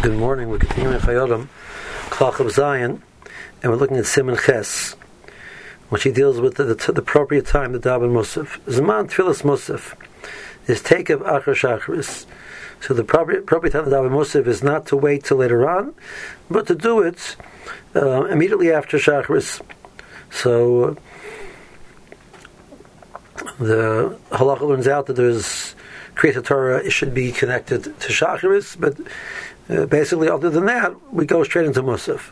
Good morning. We're continuing Chayodim, Klach of Zion, and we're looking at Siman Ches, which he deals with the appropriate time to daven Musaf. Zman Tfilas Musaf is Tekev Achar Shacharis. So the appropriate time to daven Musaf is not to wait till later on, but to do it immediately after Shacharis. So the halacha learns out that there's Kriyat Torah, it should be connected to Shacharis, but basically, other than that, we go straight into Musaf.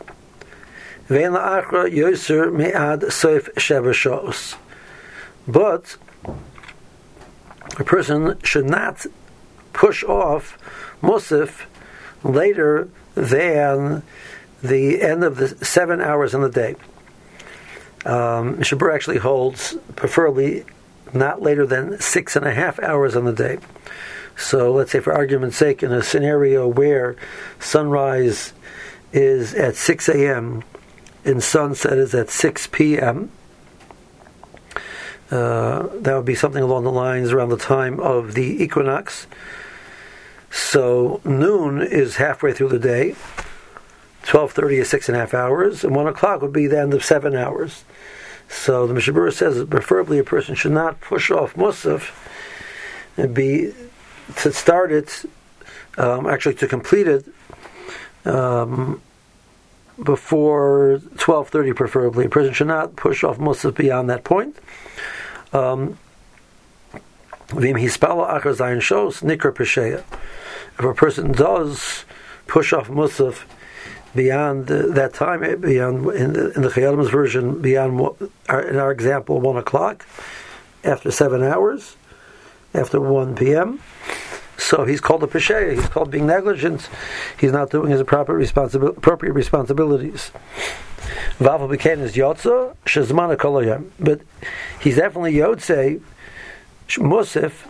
But a person should not push off Musaf later than the end of the 7 hours in the day. Mishabur actually holds, preferably, not later than 6.5 hours in the day. So let's say, for argument's sake, in a scenario where sunrise is at 6 a.m. and sunset is at 6 p.m., that would be something along the lines around the time of the equinox. So noon is halfway through the day, 12:30 is 6.5 hours, and 1 o'clock would be the end of 7 hours. So the Mishabura says that preferably a person should not push off Musaf and to start it, actually to complete it before 12:30 preferably. A person should not push off Musaf beyond that point. If a person does push off Musaf beyond that time, beyond in the Chayadim's version, beyond in our example 1 o'clock, after 7 hours, after 1 p.m., so he's called a pesheya. He's called being negligent. He's not doing his appropriate responsibilities. Vavel b'kein is yotza shezmana kol hayom, but he's definitely yotze musaf.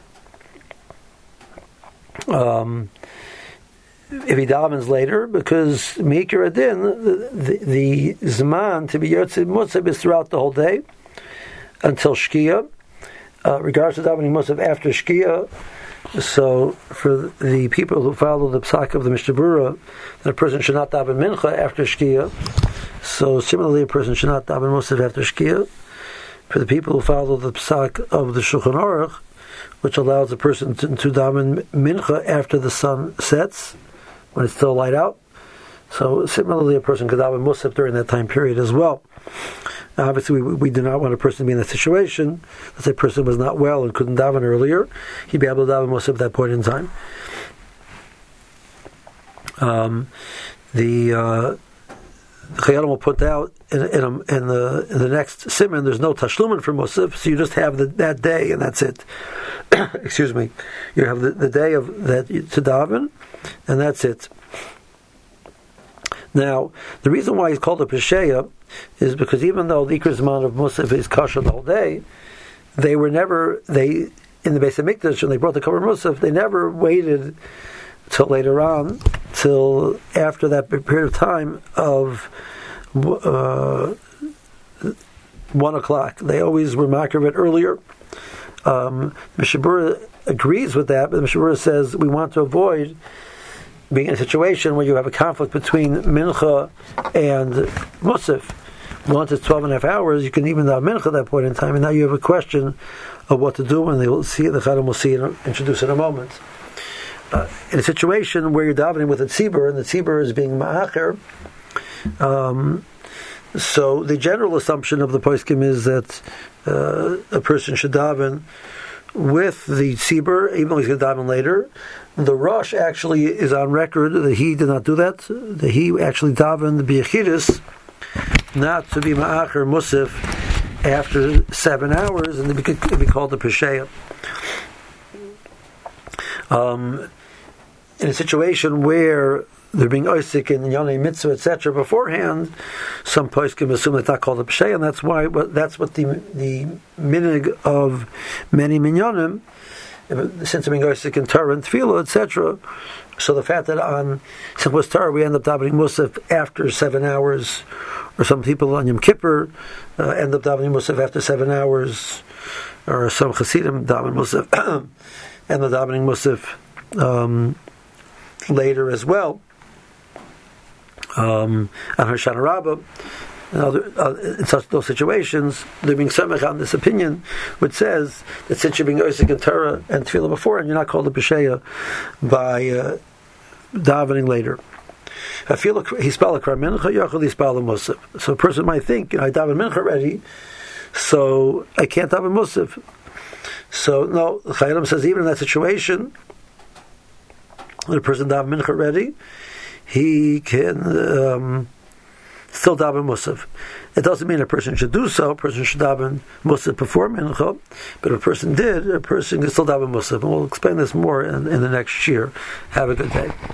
If he davens later, because Meikar Adin, the Zman to be Yotze Musaf is throughout the whole day until Shkia. Regards to davening Musaf after Shkia, so for the people who follow the psak of the Mishabura, that a person should not daven Mincha after Shkia. So similarly, a person should not daven Musaf after Shkia. For the people who follow the psak of the Shulchan Aruch, which allows a person to daven Mincha after the sun sets, when it's still light out. So similarly, a person could daven Musaf during that time period as well. Now, obviously, we do not want a person to be in that situation. Let's say a person was not well and couldn't daven earlier. He'd be able to daven Musaf at that point in time. The Chayadim will put out in the next siman, there's no tashlumin for Musaf, so you just have that day and that's it. Excuse me. You have the day of that to daven, and that's it. Now, the reason why he's called a pesheya is because even though the Iker Zman of Musaf is kosher the whole day, in the Beis HaMikdash, when they brought the Korban Musaf, they never waited till later on, till after that period of time of 1 o'clock. They always were makar it earlier. Mishabura agrees with that, but Mishabura says we want to avoid being in a situation where you have a conflict between Mincha and Musaf. Once it's 12.5 hours, you can even have Mincha at that point in time, and now you have a question of what to do, and they will see, the Chadim will see and introduce in a moment. In a situation where you're davening with a tzibur, and the tzibur is being ma'acher, so the general assumption of the poskim is that a person should daven with the tzibur, even though he's going to daven later. The Rosh actually is on record that he did not do that. That he actually davened the biyachidus, not to be ma'acher musaf after 7 hours, and it could be called a pesheya. In a situation where they're being oisik in yonei mitzvah, etc., beforehand, some poskim assume it's not called a pesheya, and that's what the minig of many minyanim, since they're being oisik in Torah and Tefillah, etc. So the fact that on Simchas Torah we end up davening Musaf after 7 hours, or some people on Yom Kippur end up davening Musaf after 7 hours, or some Hasidim daven Musaf and the davening Musaf later as well. on Hoshana Rabbah. In such those situations, they're being semech on this opinion, which says that since you're being osik in Torah and tefillah before, and you're not called a b'sheya by davening later. So a person might think, I daven mincha already, so I can't daven musaf. So no, Chayyim says even in that situation, when a person daven mincha already, he can still daven musaf. It doesn't mean a person should do so. A person should daven musaf before mincha, but if a person did, a person can still daven musaf. And we'll explain this more in the next year. Have a good day.